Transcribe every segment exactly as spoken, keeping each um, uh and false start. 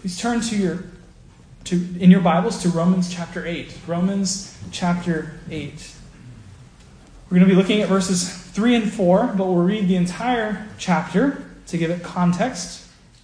Please turn to your to in your Bibles to Romans chapter eight. Romans chapter eight. We're going to be looking at verses three and four, but we'll read the entire chapter to give it context.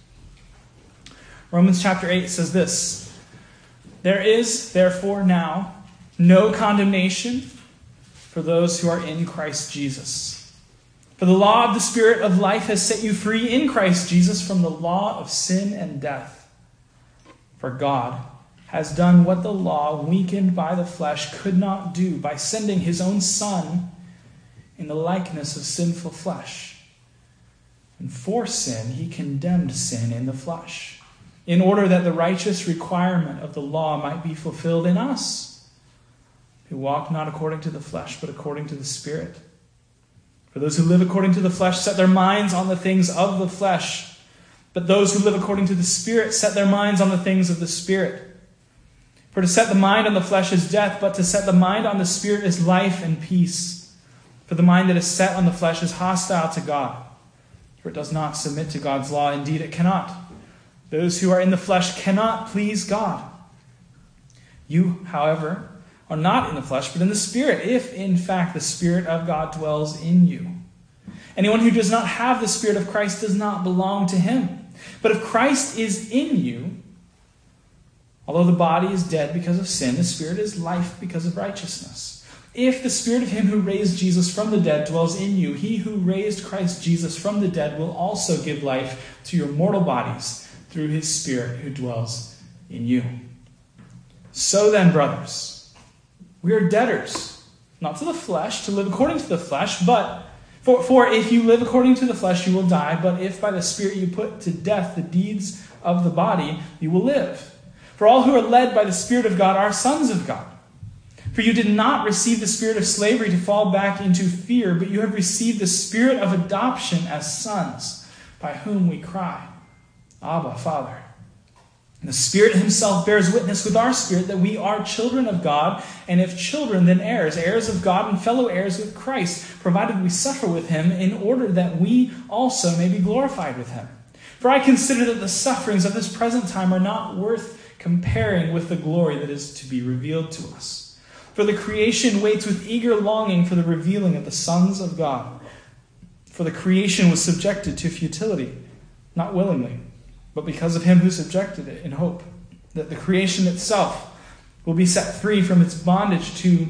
Romans chapter eight says this: "There is therefore now no condemnation for those who are in Christ Jesus. For the law of the Spirit of life has set you free in Christ Jesus from the law of sin and death. For God has done what the law, weakened by the flesh, could not do by sending his own Son in the likeness of sinful flesh. And for sin, he condemned sin in the flesh, in order that the righteous requirement of the law might be fulfilled in us, who walk not according to the flesh, but according to the Spirit. For those who live according to the flesh set their minds on the things of the flesh, but those who live according to the Spirit set their minds on the things of the Spirit. For to set the mind on the flesh is death, but to set the mind on the Spirit is life and peace. For the mind that is set on the flesh is hostile to God, for it does not submit to God's law. Indeed, it cannot. Those who are in the flesh cannot please God. You, however, are not in the flesh, but in the Spirit, if in fact the Spirit of God dwells in you. Anyone who does not have the Spirit of Christ does not belong to him. But if Christ is in you, although the body is dead because of sin, the Spirit is life because of righteousness. If the Spirit of him who raised Jesus from the dead dwells in you, he who raised Christ Jesus from the dead will also give life to your mortal bodies through his Spirit who dwells in you. So then, brothers, we are debtors, not to the flesh, to live according to the flesh, but for, for if you live according to the flesh, you will die. But if by the Spirit you put to death the deeds of the body, you will live. For all who are led by the Spirit of God are sons of God. For you did not receive the spirit of slavery to fall back into fear, but you have received the Spirit of adoption as sons, by whom we cry, Abba, Father. And the Spirit himself bears witness with our spirit that we are children of God, and if children, then heirs, heirs of God and fellow heirs with Christ, provided we suffer with him, in order that we also may be glorified with him. For I consider that the sufferings of this present time are not worth comparing with the glory that is to be revealed to us. For the creation waits with eager longing for the revealing of the sons of God. For the creation was subjected to futility, not willingly, but because of him who subjected it, in hope that the creation itself will be set free from its bondage to,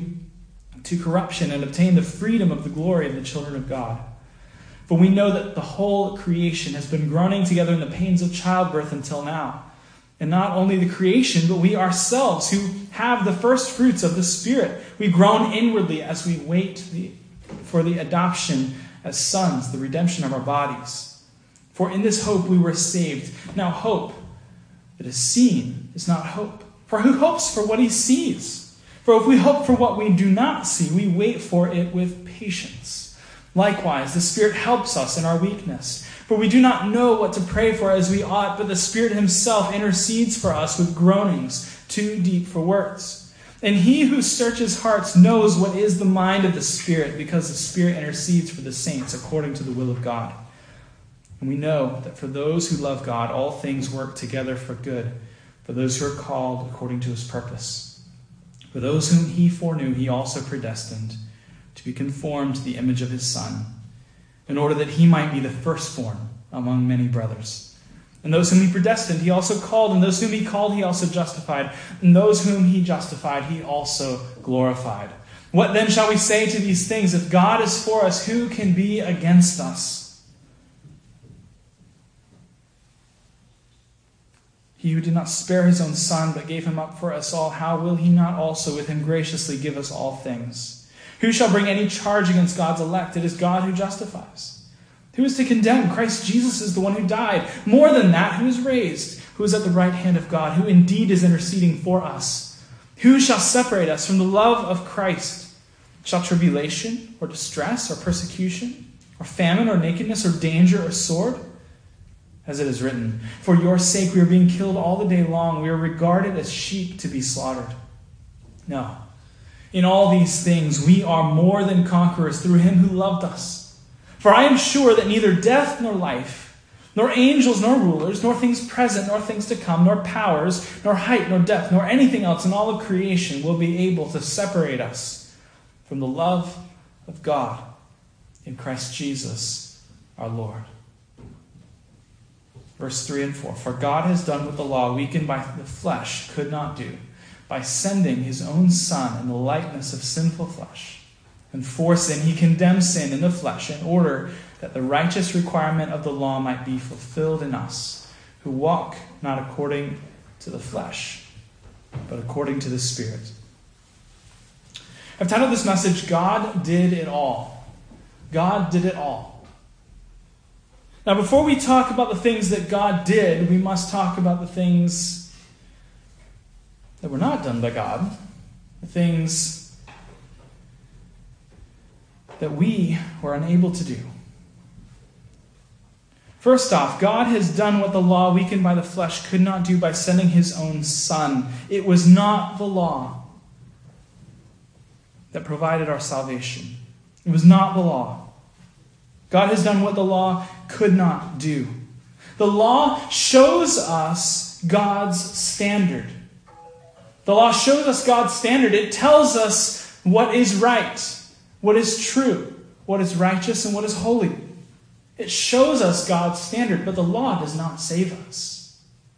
to corruption and obtain the freedom of the glory of the children of God. For we know that the whole creation has been groaning together in the pains of childbirth until now. And not only the creation, but we ourselves who have the first fruits of the Spirit. We groan inwardly as we wait the, for the adoption as sons, the redemption of our bodies. For in this hope we were saved. Now hope that is seen is not hope. For who hopes for what he sees? For if we hope for what we do not see, we wait for it with patience. Likewise, the Spirit helps us in our weakness. For we do not know what to pray for as we ought, but the Spirit himself intercedes for us with groanings too deep for words. And he who searches hearts knows what is the mind of the Spirit, because the Spirit intercedes for the saints according to the will of God. And we know that for those who love God, all things work together for good, for those who are called according to his purpose. For those whom he foreknew, he also predestined to be conformed to the image of his Son, in order that he might be the firstborn among many brothers. And those whom he predestined, he also called. And those whom he called, he also justified. And those whom he justified, he also glorified. What then shall we say to these things? If God is for us, who can be against us? He who did not spare his own Son, but gave him up for us all, how will he not also with him graciously give us all things? Who shall bring any charge against God's elect? It is God who justifies. Who is to condemn? Christ Jesus is the one who died. More than that, who is raised, who is at the right hand of God, who indeed is interceding for us. Who shall separate us from the love of Christ? Shall tribulation, or distress, or persecution, or famine, or nakedness, or danger, or sword? As it is written, for your sake we are being killed all the day long. We are regarded as sheep to be slaughtered. No. In all these things we are more than conquerors through him who loved us. For I am sure that neither death nor life, nor angels, nor rulers, nor things present, nor things to come, nor powers, nor height, nor depth, nor anything else in all of creation will be able to separate us from the love of God in Christ Jesus our Lord. Verse three and four, for God has done what the law, weakened by the flesh, could not do, by sending his own Son in the likeness of sinful flesh. And for sin, he condemned sin in the flesh in order that the righteous requirement of the law might be fulfilled in us, who walk not according to the flesh, but according to the Spirit. I've titled this message, God Did It All. God did it all. Now, before we talk about the things that God did, we must talk about the things that were not done by God, the things that we were unable to do. First off, God has done what the law, weakened by the flesh, could not do by sending his own Son. It was not the law that provided our salvation. It was not the law. God has done what the law could not do. The law shows us God's standard. The law shows us God's standard. It tells us what is right, what is true, what is righteous, and what is holy. It shows us God's standard, but the law does not save us.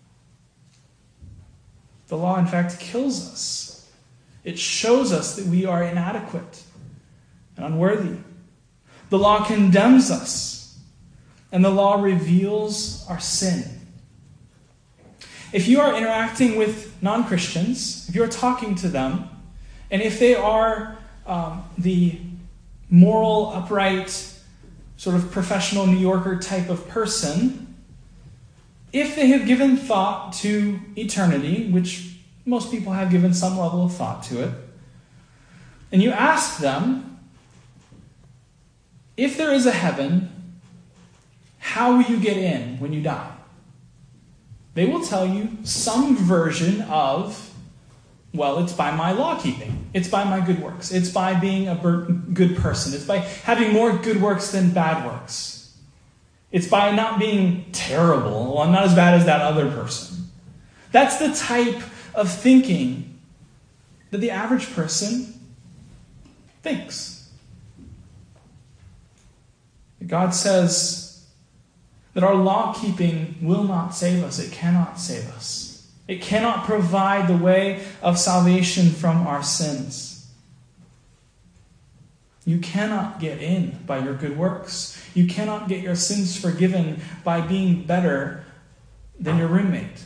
The law, in fact, kills us. It shows us that we are inadequate and unworthy. The law condemns us, and the law reveals our sin. If you are interacting with non-Christians, if you're talking to them, and if they are um, the moral, upright, sort of professional New Yorker type of person, if they have given thought to eternity, which most people have given some level of thought to it, and you ask them, if there is a heaven, how will you get in when you die? They will tell you some version of, well, it's by my law keeping. It's by my good works. It's by being a good person. It's by having more good works than bad works. It's by not being terrible. Well, I'm not as bad as that other person. That's the type of thinking that the average person thinks. God says that our law keeping will not save us. It cannot save us. It cannot provide the way of salvation from our sins. You cannot get in by your good works. You cannot get your sins forgiven by being better than your roommate,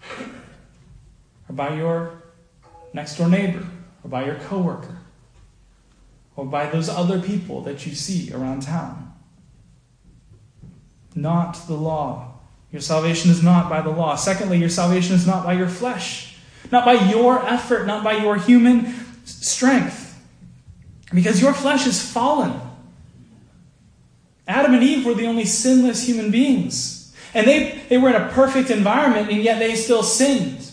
or by your next door neighbor, or by your coworker, or by those other people that you see around town. Not the law. Your salvation is not by the law. Secondly, your salvation is not by your flesh. Not by your effort, not by your human strength. Because your flesh is fallen. Adam and Eve were the only sinless human beings. And they, they were in a perfect environment, and yet they still sinned.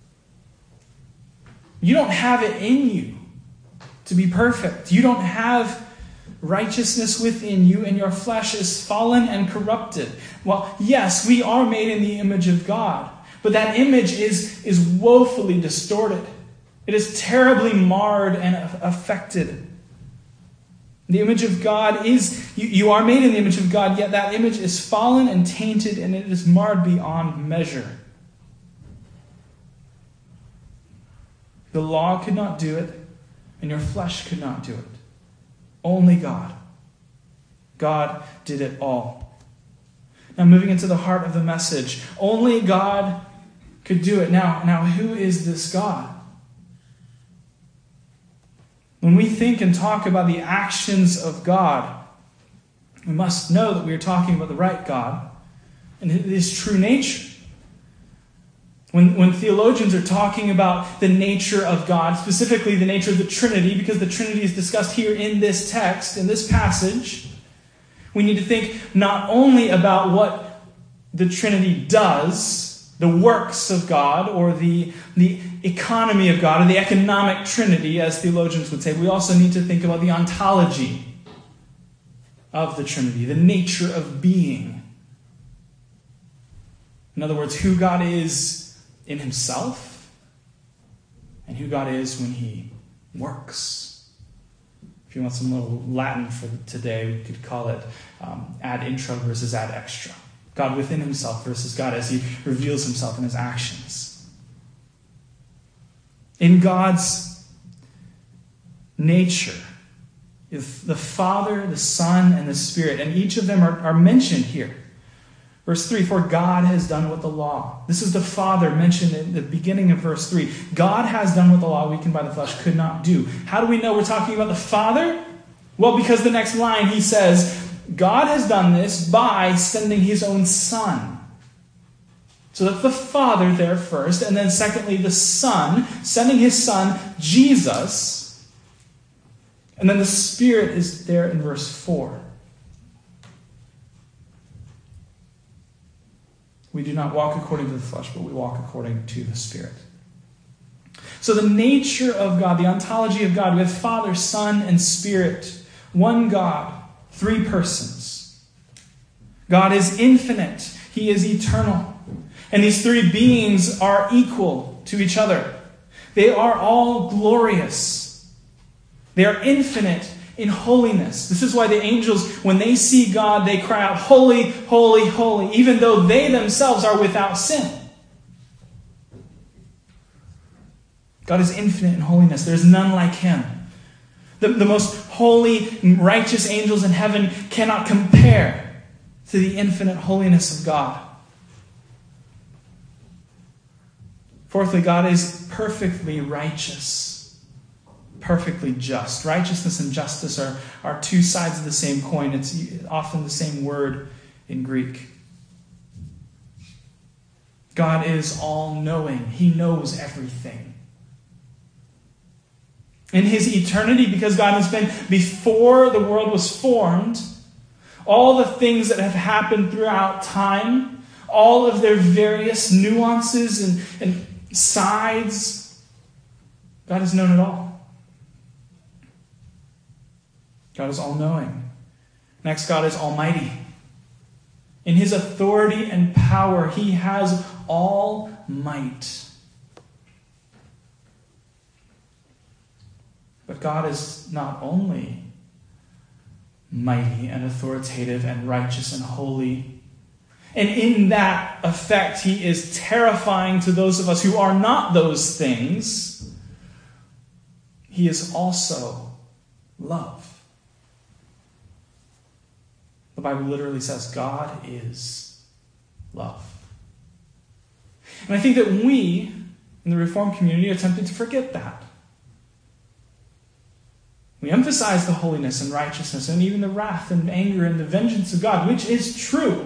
You don't have it in you to be perfect. You don't have righteousness within you, and your flesh is fallen and corrupted. Well, yes, we are made in the image of God, but that image is, is woefully distorted. It is terribly marred and affected. The image of God is, you, you are made in the image of God, yet that image is fallen and tainted, and it is marred beyond measure. The law could not do it, and your flesh could not do it. Only God. God did it all. Now, moving into the heart of the message. Only God could do it. Now, now, who is this God? When we think and talk about the actions of God, we must know that we are talking about the right God and his true nature. When, when theologians are talking about the nature of God, specifically the nature of the Trinity, because the Trinity is discussed here in this text, in this passage, we need to think not only about what the Trinity does, the works of God, or the, the economy of God, or the economic Trinity, as theologians would say. We also need to think about the ontology of the Trinity, the nature of being. In other words, who God is in himself and who God is when he works. If you want some little Latin for today, we could call it um, ad intro versus ad extra. God within himself versus God as he reveals himself in his actions. In God's nature, if the Father, the Son, and the Spirit, and each of them are, are mentioned here. Verse three, for God has done what the law. This is the Father mentioned in the beginning of verse three. God has done what the law, weakened by the flesh, could not do. How do we know we're talking about the Father? Well, because the next line he says, God has done this by sending his own Son. So that's the Father there first, and then secondly, the Son, sending his Son, Jesus. And then the Spirit is there in verse four. We do not walk according to the flesh, but we walk according to the Spirit. So the nature of God, the ontology of God, we have Father, Son, and Spirit. One God, three persons. God is infinite. He is eternal. And these three beings are equal to each other. They are all glorious. They are infinite in holiness. This is why the angels, when they see God, they cry out, holy, holy, holy, even though they themselves are without sin. God is infinite in holiness. There's none like him. The, the most holy, righteous angels in heaven cannot compare to the infinite holiness of God. Fourthly, God is perfectly righteous, perfectly just. Righteousness and justice are, are two sides of the same coin. It's often the same word in Greek. God is all-knowing. He knows everything. In his eternity, because God has been before the world was formed, all the things that have happened throughout time, all of their various nuances and, and sides, God has known it all. God is all-knowing. Next, God is almighty. In his authority and power, he has all might. But God is not only mighty and authoritative and righteous and holy, and in that effect, he is terrifying to those of us who are not those things. He is also love. The Bible literally says God is love. And I think that we, in the Reformed community, are tempted to forget that. We emphasize the holiness and righteousness and even the wrath and anger and the vengeance of God, which is true.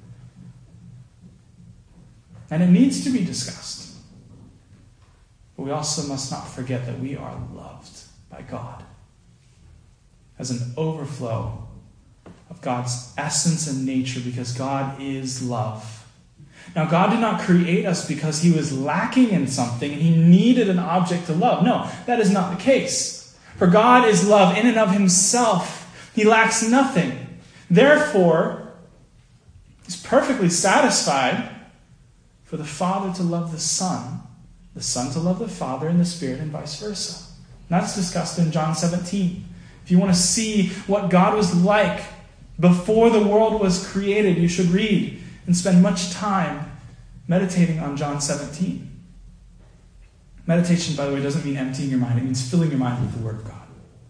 And it needs to be discussed. But we also must not forget that we are loved by God as an overflow of God's essence and nature, because God is love. Now, God did not create us because he was lacking in something and he needed an object to love. No, that is not the case. For God is love in and of himself. He lacks nothing. Therefore, he's perfectly satisfied for the Father to love the Son, the Son to love the Father, and the Spirit, and vice versa. And that's discussed in John seventeen. If you want to see what God was like before the world was created, you should read and spend much time meditating on John seventeen. Meditation, by the way, doesn't mean emptying your mind. It means filling your mind with the Word of God.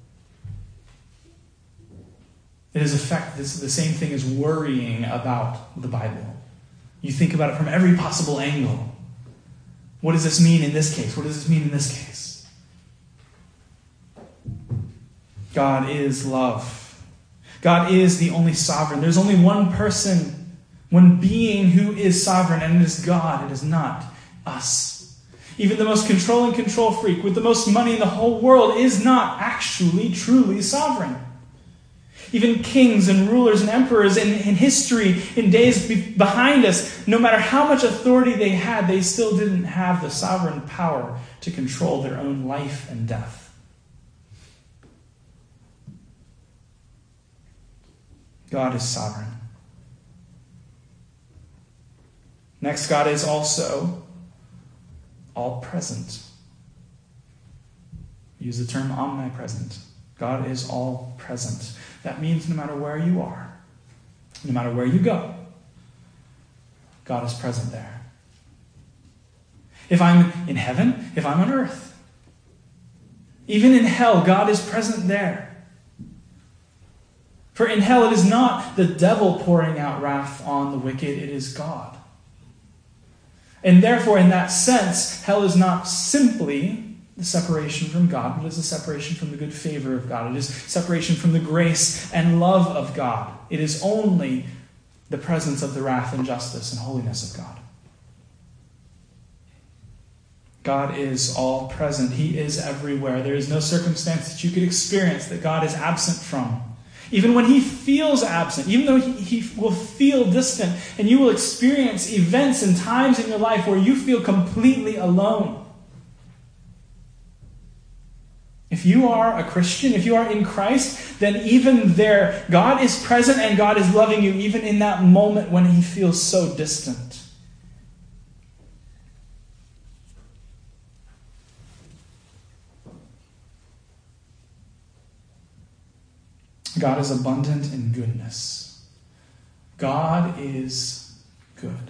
It is effect. This is the same thing as worrying about the Bible. You think about it from every possible angle. What does this mean in this case? What does this mean in this case? God is love. God is the only sovereign. There's only one person, one being who is sovereign, and it is God. It is not us. Even the most controlling control freak with the most money in the whole world is not actually truly sovereign. Even kings and rulers and emperors in, in history, in days be, behind us, no matter how much authority they had, they still didn't have the sovereign power to control their own life and death. God is sovereign. Next, God is also all-present. Use the term omnipresent. God is all-present. That means no matter where you are, no matter where you go, God is present there. If I'm in heaven, if I'm on earth, even in hell, God is present there. For in hell, it is not the devil pouring out wrath on the wicked, it is God. And therefore, in that sense, hell is not simply the separation from God, but it is a separation from the good favor of God. It is separation from the grace and love of God. It is only the presence of the wrath and justice and holiness of God. God is all present. He is everywhere. There is no circumstance that you could experience that God is absent from. Even when he feels absent, even though he, he will feel distant, and you will experience events and times in your life where you feel completely alone. If you are a Christian, if you are in Christ, then even there, God is present and God is loving you, even in that moment when he feels so distant. God is abundant in goodness. God is good.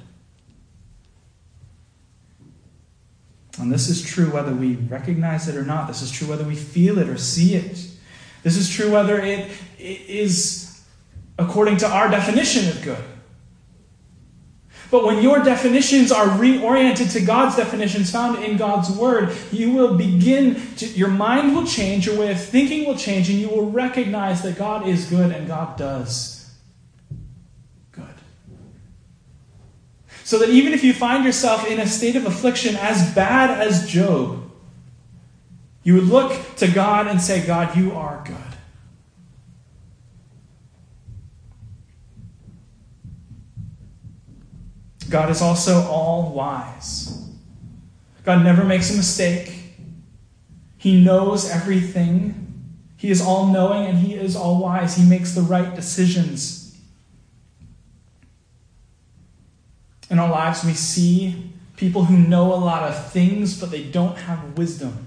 And this is true whether we recognize it or not. This is true whether we feel it or see it. This is true whether it is according to our definition of good. But when your definitions are reoriented to God's definitions found in God's Word, you will begin to, your mind will change, your way of thinking will change, and you will recognize that God is good and God does good. So that even if you find yourself in a state of affliction as bad as Job, you would look to God and say, God, you are good. God is also all-wise. God never makes a mistake. He knows everything. He is all-knowing and he is all-wise. He makes the right decisions. In our lives, we see people who know a lot of things, but they don't have wisdom.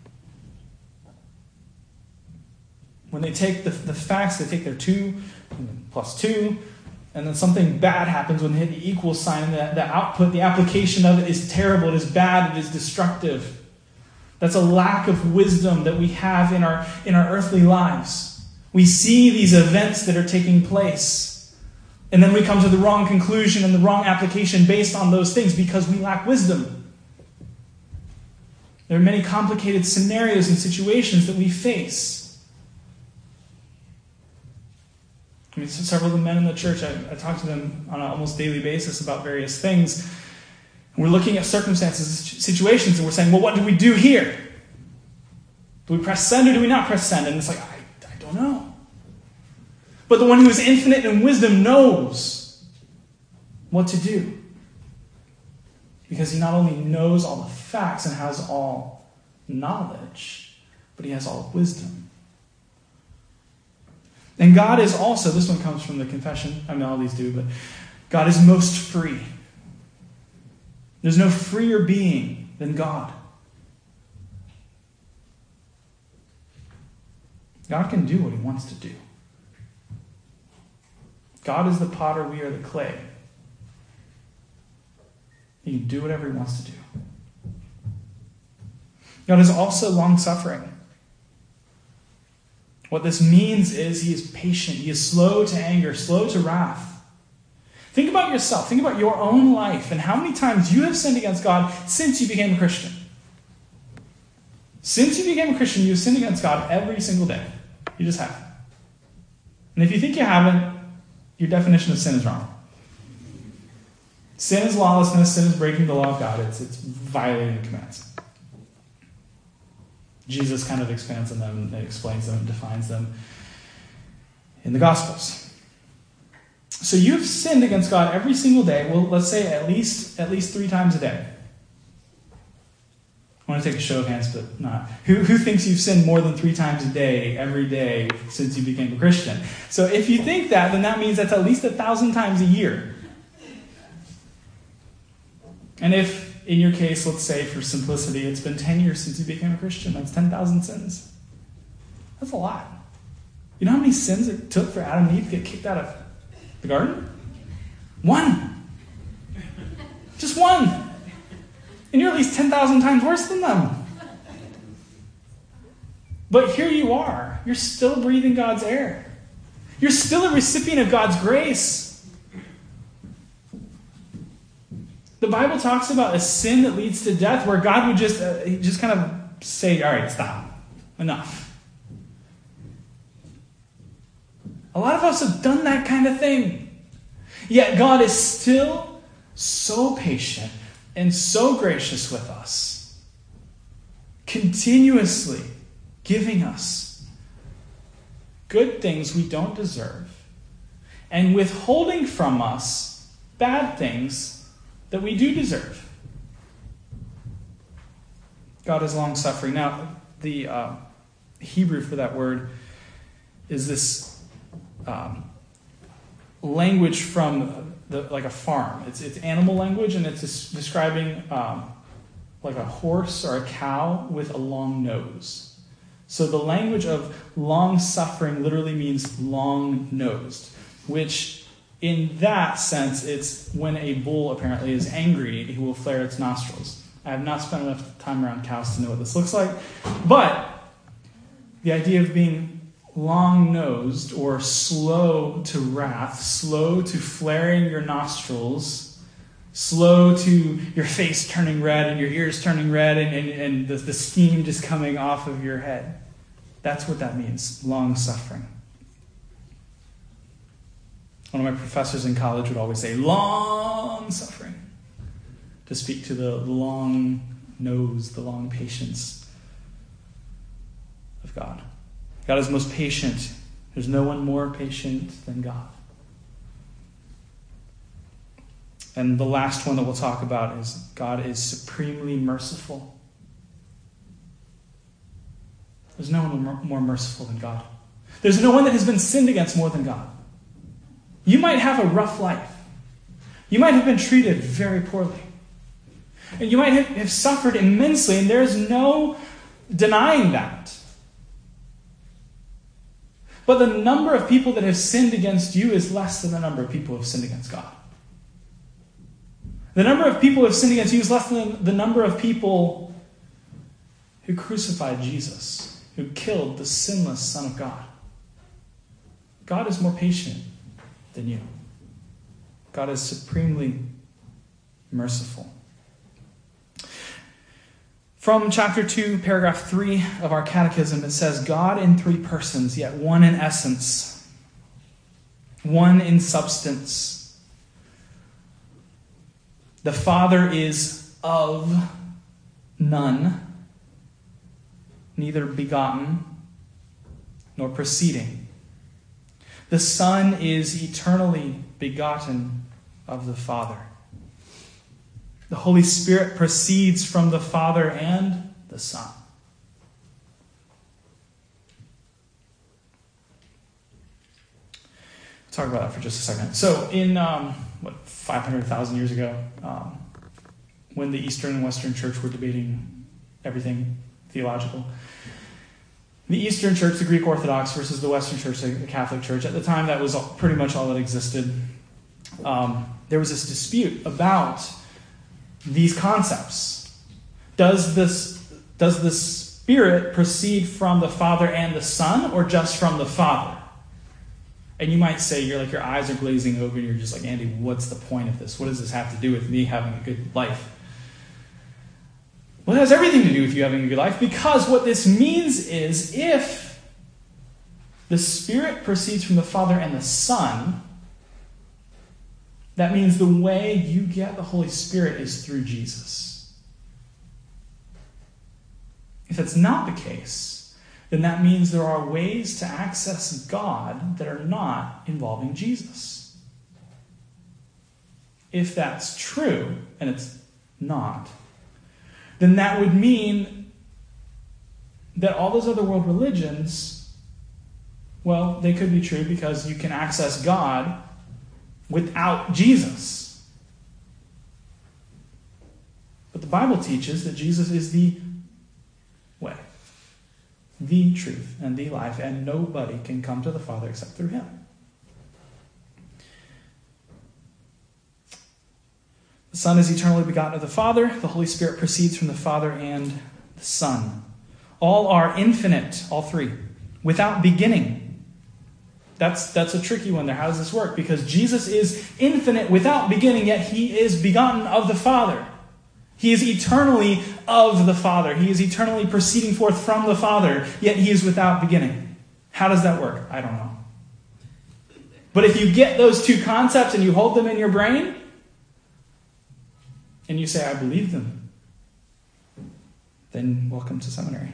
When they take the, the facts, they take their two plus two, and then something bad happens when they hit the equal sign. The, the output, the application of it is terrible. It is bad. It is destructive. That's a lack of wisdom that we have in our, in our earthly lives. We see these events that are taking place, and then we come to the wrong conclusion and the wrong application based on those things because we lack wisdom. There are many complicated scenarios and situations that we face. I mean, several of the men in the church, I, I talk to them on an almost daily basis about various things. And we're looking at circumstances, situations, and we're saying, well, what do we do here? Do we press send or do we not press send? And it's like, I, I don't know. But the one who is infinite in wisdom knows what to do. Because he not only knows all the facts and has all knowledge, but he has all wisdom. And God is also, this one comes from the confession, I mean all these do, but God is most free. There's no freer being than God. God can do what he wants to do. God is the potter, we are the clay. He can do whatever he wants to do. God is also long-suffering. What this means is he is patient. He is slow to anger, slow to wrath. Think about yourself. Think about your own life and how many times you have sinned against God since you became a Christian. Since you became a Christian, you have sinned against God every single day. You just have. And if you think you haven't, your definition of sin is wrong. Sin is lawlessness. Sin is breaking the law of God. It's, it's violating the commands. Jesus kind of expands on them, and explains them, and defines them in the Gospels. So you've sinned against God every single day. Well, let's say at least at least three times a day. I want to take a show of hands, but not. Who, who thinks you've sinned more than three times a day, every day, since you became a Christian? So if you think that, then that means that's at least a thousand times a year. And if, in your case, let's say for simplicity, it's been ten years since you became a Christian, that's ten thousand sins. That's a lot. You know how many sins it took for Adam and Eve to get kicked out of the garden? One. Just one. And you're at least ten thousand times worse than them. But here you are. You're still breathing God's air. You're still a recipient of God's grace. The Bible talks about a sin that leads to death where God would just, uh, just kind of say, all right, stop. Enough. A lot of us have done that kind of thing. Yet God is still so patient and so gracious with us, continuously giving us good things we don't deserve and withholding from us bad things that we do deserve. God is long-suffering. Now, the uh, Hebrew for that word is this Um, language from the, like a farm. It's it's animal language, and it's des- describing um, like a horse or a cow with a long nose. So the language of long-suffering literally means long-nosed, which in that sense, it's when a bull apparently is angry, he will flare its nostrils. I have not spent enough time around cows to know what this looks like, but the idea of being long-nosed or slow to wrath, slow to flaring your nostrils, slow to your face turning red and your ears turning red and, and, and the, the steam just coming off of your head. That's what that means, long-suffering. One of my professors in college would always say, long-suffering, to speak to the long nose, the long patience of God. God is most patient. There's no one more patient than God. And the last one that we'll talk about is God is supremely merciful. There's no one more merciful than God. There's no one that has been sinned against more than God. You might have a rough life. You might have been treated very poorly. And you might have suffered immensely, and there's no denying that. But the number of people that have sinned against you is less than the number of people who have sinned against God. The number of people who have sinned against you is less than the number of people who crucified Jesus, who killed the sinless Son of God. God is more patient than you. God is supremely merciful. From chapter two, paragraph three of our catechism, it says, God in three persons, yet one in essence, one in substance. The Father is of none, neither begotten nor proceeding. The Son is eternally begotten of the Father. The Holy Spirit proceeds from the Father and the Son. Talk about that for just a second. So in, um, what, five hundred thousand years ago, um, when the Eastern and Western Church were debating everything theological, the Eastern Church, the Greek Orthodox, versus the Western Church, the Catholic Church, at the time that was pretty much all that existed. Um, there was this dispute about these concepts. Does this, does the Spirit proceed from the Father and the Son, or just from the Father? And you might say, you're like, your eyes are glazing over, and you're just like, Andy, what's the point of this? What does this have to do with me having a good life? Well, it has everything to do with you having a good life, because what this means is if the Spirit proceeds from the Father and the Son, that means the way you get the Holy Spirit is through Jesus. If that's not the case, then that means there are ways to access God that are not involving Jesus. If that's true, and it's not, then that would mean that all those other world religions, well, they could be true because you can access God without Jesus. Bible teaches that Jesus is the way, the truth, and the life, and nobody can come to the Father except through him. The Son is eternally begotten of the Father. The Holy Spirit proceeds from the Father and the Son. All are infinite, all three, without beginning. That's, that's a tricky one there. How does this work? Because Jesus is infinite without beginning, yet he is begotten of the Father. He is eternally of the Father. He is eternally proceeding forth from the Father, yet he is without beginning. How does that work? I don't know. But if you get those two concepts and you hold them in your brain, and you say, I believe them, then welcome to seminary.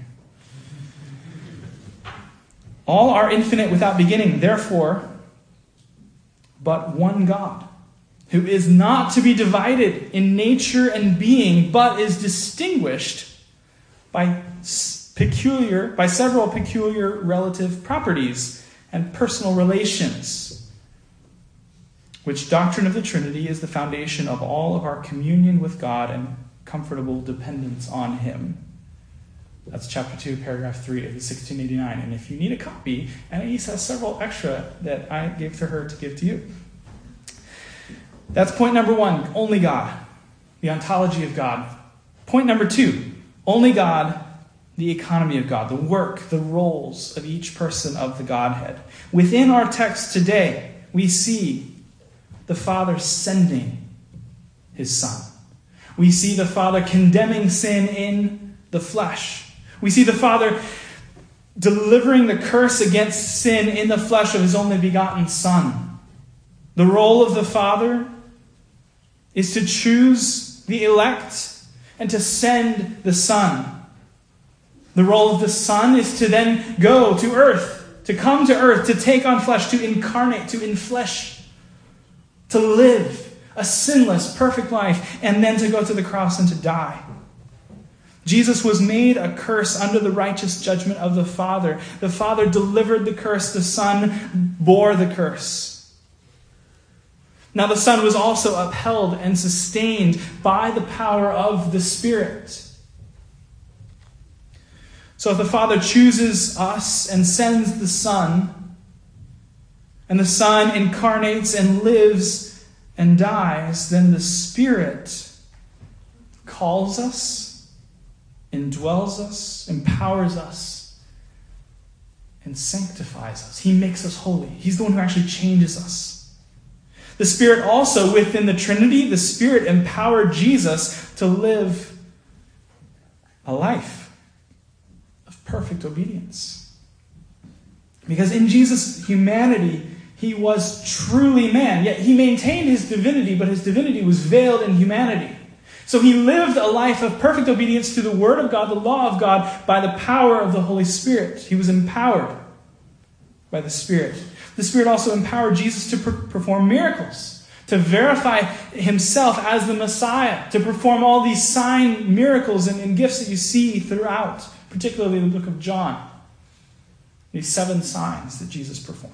All are infinite without beginning, therefore, but one God, who is not to be divided in nature and being, but is distinguished by peculiar, by several peculiar relative properties and personal relations, which doctrine of the Trinity is the foundation of all of our communion with God and comfortable dependence on him. That's chapter two, paragraph three of the sixteen eighty-nine. And if you need a copy, Anais has several extra that I gave to her to give to you. That's point number one, only God, the ontology of God. Point number two, only God, the economy of God, the work, the roles of each person of the Godhead. Within our text today, we see the Father sending his Son. We see the Father condemning sin in the flesh. We see the Father delivering the curse against sin in the flesh of his only begotten Son. The role of the Father is to choose the elect and to send the Son. The role of the Son is to then go to earth, to come to earth, to take on flesh, to incarnate, to inflesh, to live a sinless, perfect life, and then to go to the cross and to die. Jesus was made a curse under the righteous judgment of the Father. The Father delivered the curse. The Son bore the curse. Now the Son was also upheld and sustained by the power of the Spirit. So if the Father chooses us and sends the Son, and the Son incarnates and lives and dies, then the Spirit calls us, indwells us, empowers us, and sanctifies us. He makes us holy. He's the one who actually changes us. The Spirit also, within the Trinity, the Spirit empowered Jesus to live a life of perfect obedience. Because in Jesus' humanity, he was truly man, yet he maintained his divinity, but his divinity was veiled in humanity. So he lived a life of perfect obedience to the Word of God, the law of God, by the power of the Holy Spirit. He was empowered by the Spirit. The Spirit also empowered Jesus to per- perform miracles, to verify himself as the Messiah, to perform all these sign miracles and, and gifts that you see throughout, particularly the book of John. These seven signs that Jesus performed.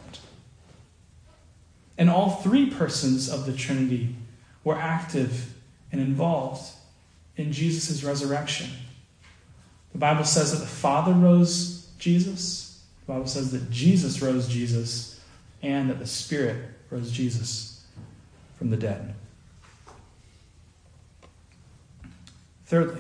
And all three persons of the Trinity were active and involved in Jesus' resurrection. The Bible says that the Father rose Jesus. The Bible says that Jesus rose Jesus, and that the Spirit rose Jesus from the dead. Thirdly,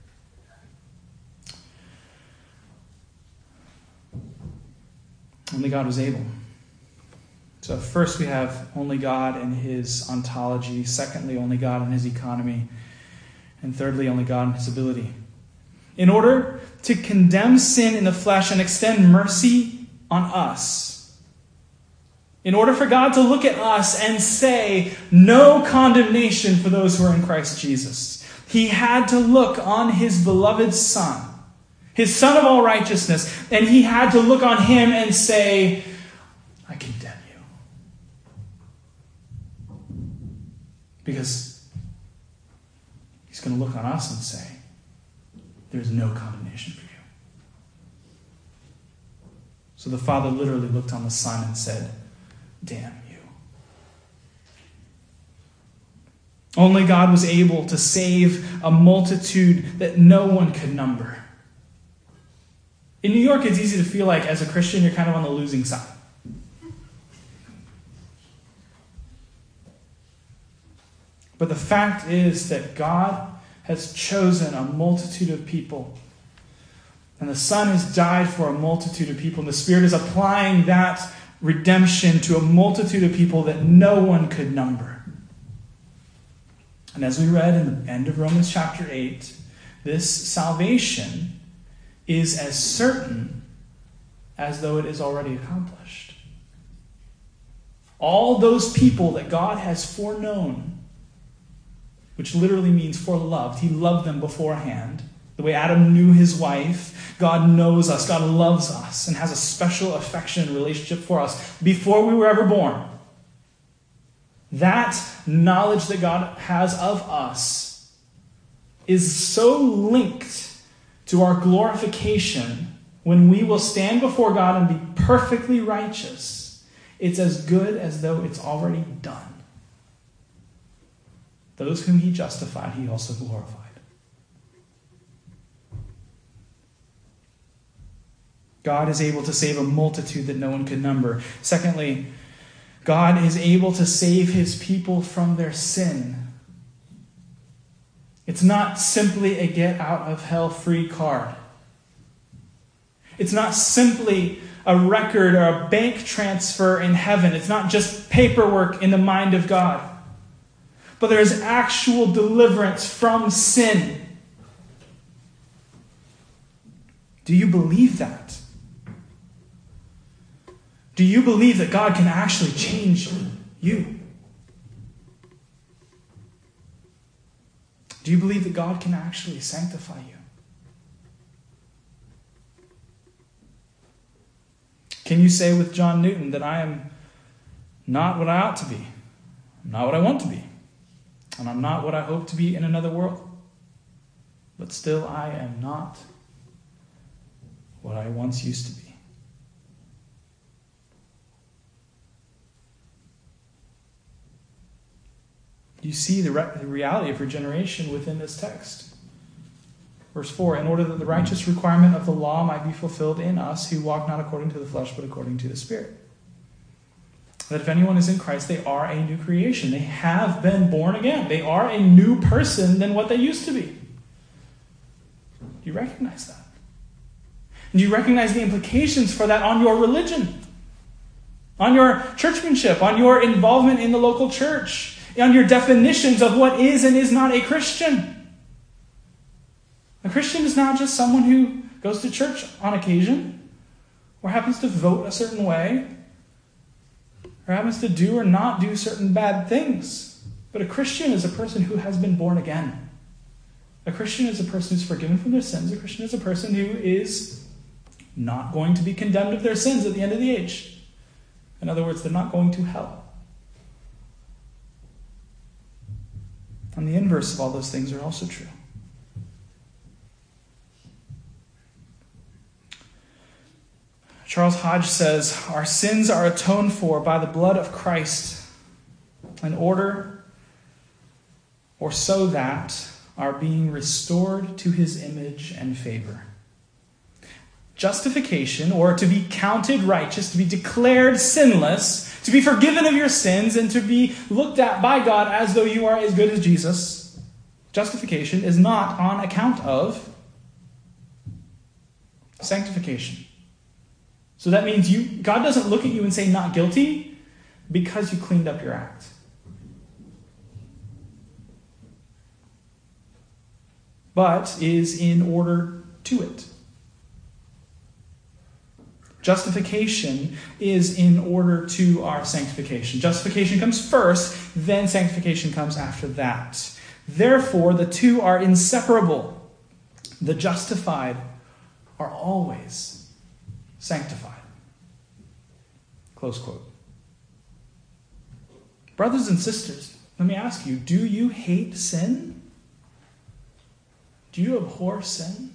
only God was able. So first we have only God and his ontology. Secondly, only God and his economy. And thirdly, only God and his ability. In order to condemn sin in the flesh and extend mercy on us, in order for God to look at us and say, no condemnation for those who are in Christ Jesus, he had to look on his beloved Son, his Son of all righteousness, and he had to look on him and say, I condemn you. Because he's going to look on us and say, there's no condemnation for you. So the Father literally looked on the Son and said, damn you. Only God was able to save a multitude that no one could number. In New York, it's easy to feel like as a Christian, you're kind of on the losing side. But the fact is that God has chosen a multitude of people. And the Son has died for a multitude of people. And the Spirit is applying that redemption to a multitude of people that no one could number. And as we read in the end of Romans chapter eight, this salvation is as certain as though it is already accomplished. All those people that God has foreknown, which literally means foreloved. He loved them beforehand. The way Adam knew his wife, God knows us. God loves us and has a special affection and relationship for us before we were ever born. That knowledge that God has of us is so linked to our glorification when we will stand before God and be perfectly righteous. It's as good as though it's already done. Those whom he justified, he also glorified. God is able to save a multitude that no one could number. Secondly, God is able to save his people from their sin. It's not simply a get out of hell free card. It's not simply a record or a bank transfer in heaven. It's not just paperwork in the mind of God. But there is actual deliverance from sin. Do you believe that? Do you believe that God can actually change you? Do you believe that God can actually sanctify you? Can you say with John Newton that I am not what I ought to be, not what I want to be, and I'm not what I hope to be in another world, but still I am not what I once used to be? You see the, re- the reality of regeneration within this text. Verse four, in order that the righteous requirement of the law might be fulfilled in us who walk not according to the flesh but according to the Spirit. That if anyone is in Christ, they are a new creation. They have been born again. They are a new person than what they used to be. Do you recognize that? Do you recognize the implications for that on your religion? On your churchmanship? On your involvement in the local church? On your definitions of what is and is not a Christian? A Christian is not just someone who goes to church on occasion, or happens to vote a certain way, or happens to do or not do certain bad things. But a Christian is a person who has been born again. A Christian is a person who's forgiven from their sins. A Christian is a person who is not going to be condemned of their sins at the end of the age. In other words, they're not going to hell. And the inverse of all those things are also true. Charles Hodge says, our sins are atoned for by the blood of Christ in order or so that are being restored to his image and favor. Justification, or to be counted righteous, to be declared sinless, to be forgiven of your sins, and to be looked at by God as though you are as good as Jesus. Justification is not on account of sanctification. So that means you God doesn't look at you and say not guilty because you cleaned up your act. But is in order to it. Justification is in order to our sanctification. Justification comes first, then sanctification comes after that. Therefore, the two are inseparable. The justified are always sanctified. Close quote. Brothers and sisters, let me ask you, do you hate sin? Do you abhor sin?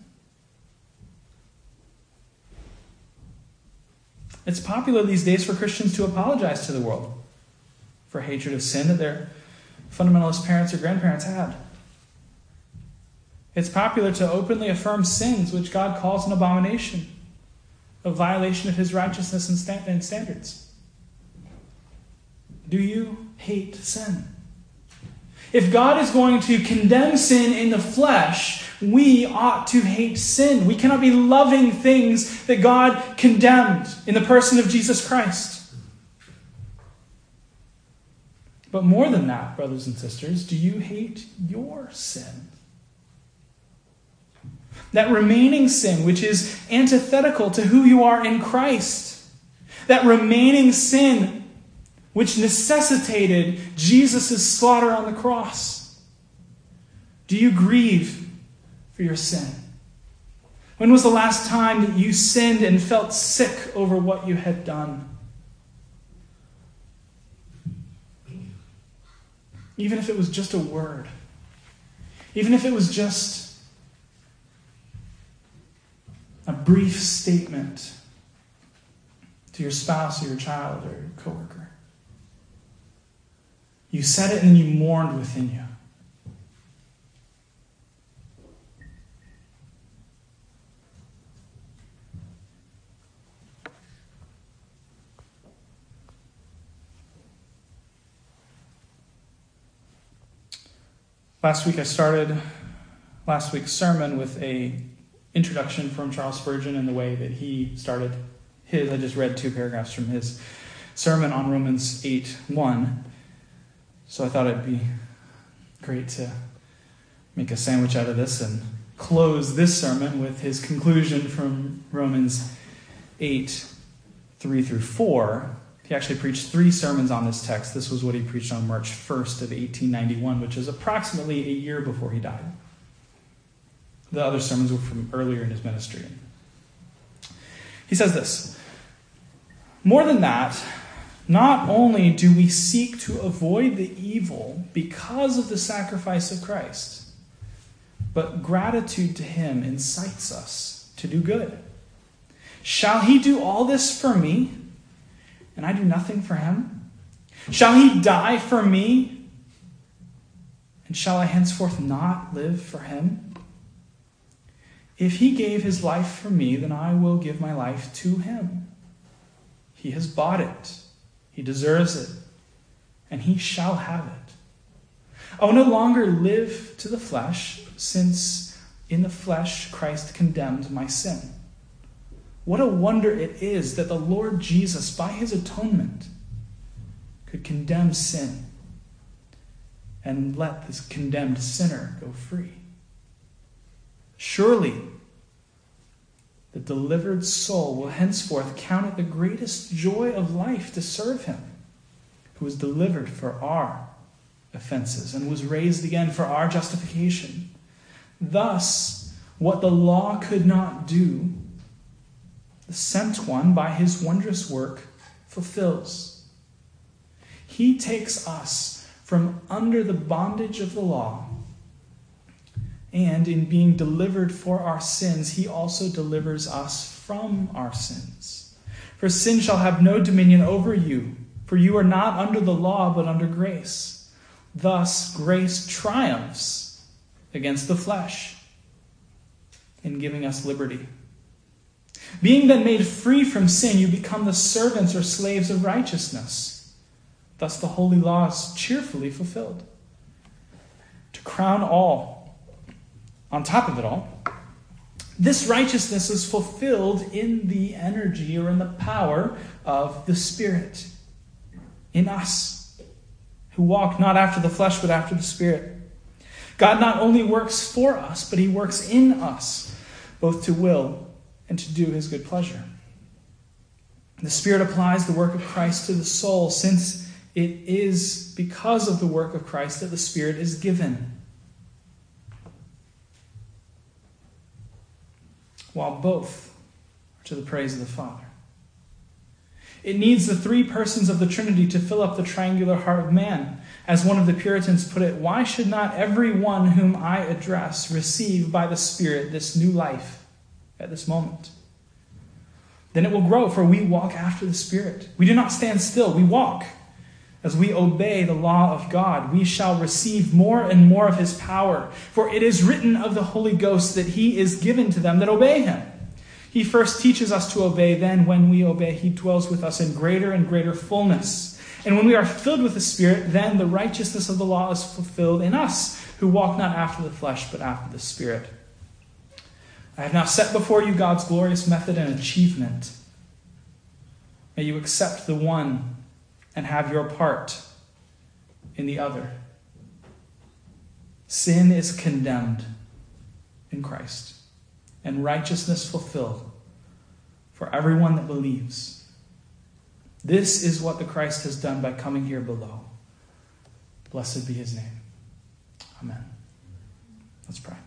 It's popular these days for Christians to apologize to the world for hatred of sin, that they're fundamentalist parents or grandparents had. It's popular to openly affirm sins which God calls an abomination, a violation of his righteousness and, stand- and standards. Do you hate sin? If God is going to condemn sin in the flesh, we ought to hate sin. We cannot be loving things that God condemned in the person of Jesus Christ. But more than that, brothers and sisters, do you hate your sin? That remaining sin, which is antithetical to who you are in Christ. That remaining sin, which necessitated Jesus' slaughter on the cross. Do you grieve for your sin? When was the last time that you sinned and felt sick over what you had done? Even if it was just a word. Even if it was just a brief statement to your spouse or your child or your coworker. You said it and then you mourned within you. Last week I started last week's sermon with a introduction from Charles Spurgeon and the way that he started his. I just read two paragraphs from his sermon on Romans eight one. So I thought it'd be great to make a sandwich out of this and close this sermon with his conclusion from Romans eight three through four. He actually preached three sermons on this text. This was what he preached on March first of eighteen ninety-one, which is approximately a year before he died. The other sermons were from earlier in his ministry. He says this: more than that, not only do we seek to avoid the evil because of the sacrifice of Christ, but gratitude to him incites us to do good. Shall he do all this for me, and I do nothing for him? Shall he die for me, and shall I henceforth not live for him? If he gave his life for me, then I will give my life to him. He has bought it. He deserves it, and he shall have it. I will no longer live to the flesh, since in the flesh Christ condemned my sin. What a wonder it is that the Lord Jesus, by his atonement, could condemn sin and let this condemned sinner go free. Surely, the delivered soul will henceforth count it the greatest joy of life to serve him, who was delivered for our offenses and was raised again for our justification. Thus, what the law could not do, the sent one, by his wondrous work, fulfills. He takes us from under the bondage of the law, and in being delivered for our sins, he also delivers us from our sins. For sin shall have no dominion over you, for you are not under the law, but under grace. Thus, grace triumphs against the flesh in giving us liberty. Being then made free from sin, you become the servants or slaves of righteousness. Thus the holy law is cheerfully fulfilled. To crown all, on top of it all, this righteousness is fulfilled in the energy or in the power of the Spirit in us, who walk not after the flesh but after the Spirit. God not only works for us, but he works in us, both to will and to do his good pleasure. The Spirit applies the work of Christ to the soul, since it is because of the work of Christ that the Spirit is given, while both are to the praise of the Father. It needs the three persons of the Trinity to fill up the triangular heart of man. As one of the Puritans put it, why should not every one whom I address receive by the Spirit this new life at this moment? Then it will grow, for we walk after the Spirit. We do not stand still, we walk. As we obey the law of God, we shall receive more and more of his power. For it is written of the Holy Ghost that he is given to them that obey him. He first teaches us to obey, then when we obey, he dwells with us in greater and greater fullness. And when we are filled with the Spirit, then the righteousness of the law is fulfilled in us, who walk not after the flesh, but after the Spirit. I have now set before you God's glorious method and achievement. May you accept the one and have your part in the other. Sin is condemned in Christ, and righteousness fulfilled for everyone that believes. This is what the Christ has done by coming here below. Blessed be his name. Amen. Let's pray.